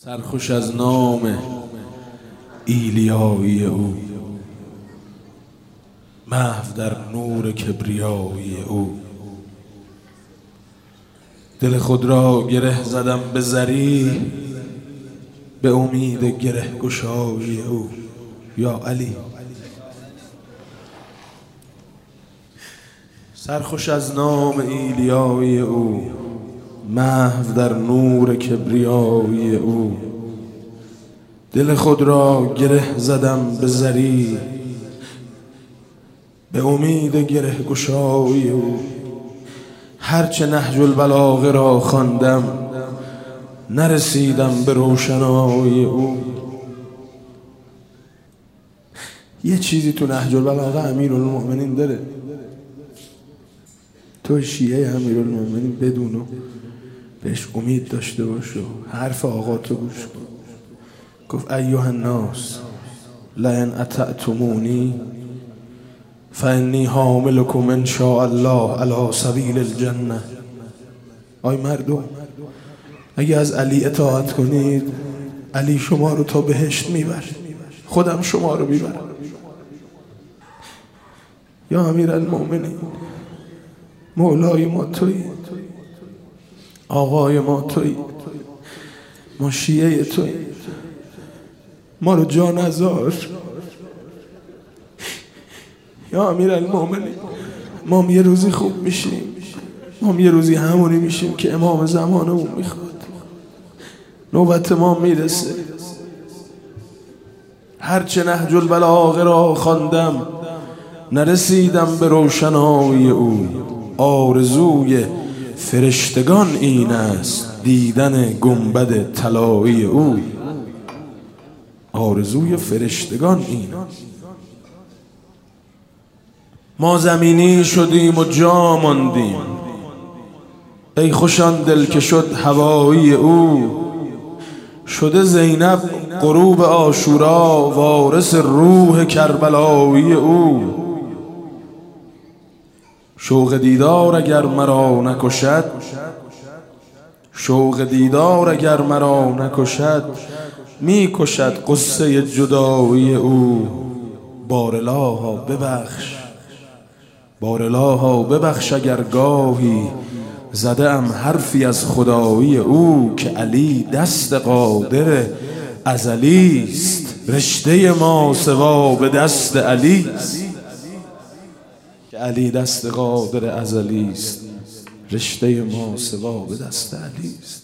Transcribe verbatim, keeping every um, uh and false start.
سرخوش از نام ایلیایی او، محو در نور کبریایی او. دل خود را گره زدم به زری، به امید گره گشایی او. یا علی. سرخوش از نام ایلیایی او، محو در نور کبریایی او. دل خود را گره زدم به زری، به امید گره گشایی او. هرچه نهج البلاغه را خواندم، نرسیدم به روشنایی او. یه چیزی تو نهج البلاغه امیرالمؤمنین داره، تو شیعه امیرالمؤمنین بدون و بهش امید داشته باش و حرف آقا تو گوش کن. گفت ایها الناس لئن اطعتمونی فانی حاملکم ان شاء الله علی سبیل الجنه. آی مردم، اگه از علی اطاعت کنید، علی شما رو تا بهشت میبر، خودم شما رو میبرم. یا امیرالمؤمنین، مولای ما تویی، آقای ما تویی، ما شیعه تویی، ما رو جا نذار. یا امیرالمؤمنین، ما یه روزی خوب میشیم، ما یه روزی همونی میشیم که امام زمانمون میخواد. نوبت ما میرسه. هرچه نهج البلاغه را خواندم، نرسیدم به روشنایی او. آرزوی فرشتگان این است دیدن گنبد طلایی او. آرزوی فرشتگان این است. ما زمینی شدیم و جا ماندیم، ای خوشان دل که شد هوایی او. شده زینب غروب عاشورا، وارث روح کربلایی او. شوق دیدار اگر مرا نکشد، شوق دیدار اگر مرا نکشد، می کشد قصه جدایی او. بارالها ببخش، بارالها ببخش اگر گاهی زده ام حرفی از خدایی او. که علی دست قادر ازلی است، رشته ما سوا به دست علی است. که علی دست قادر ازلی است، رشته ما سوا به دست علی است.